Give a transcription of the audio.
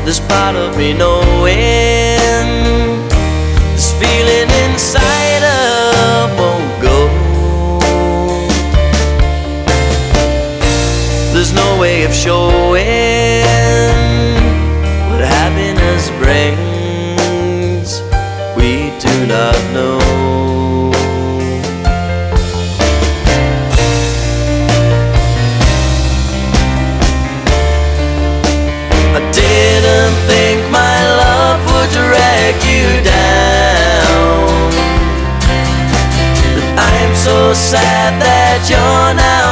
This part of me knowing this feeling inside of won't go. There's no way of showing what happiness brings. We do not know. I didn't think my love would drag you down, but I am so sad that you're now